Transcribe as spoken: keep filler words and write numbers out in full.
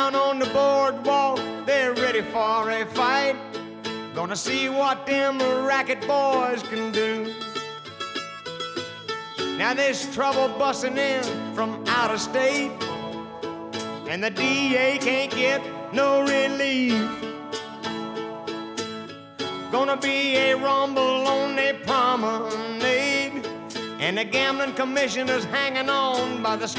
down on the boardwalk, they're ready for a fight. Gonna see what them racket boys can do. Now there's trouble busting in from out of state, and the D A can't get no relief. Gonna be a rumble on a promenade, and the gambling commissioner's hanging on by the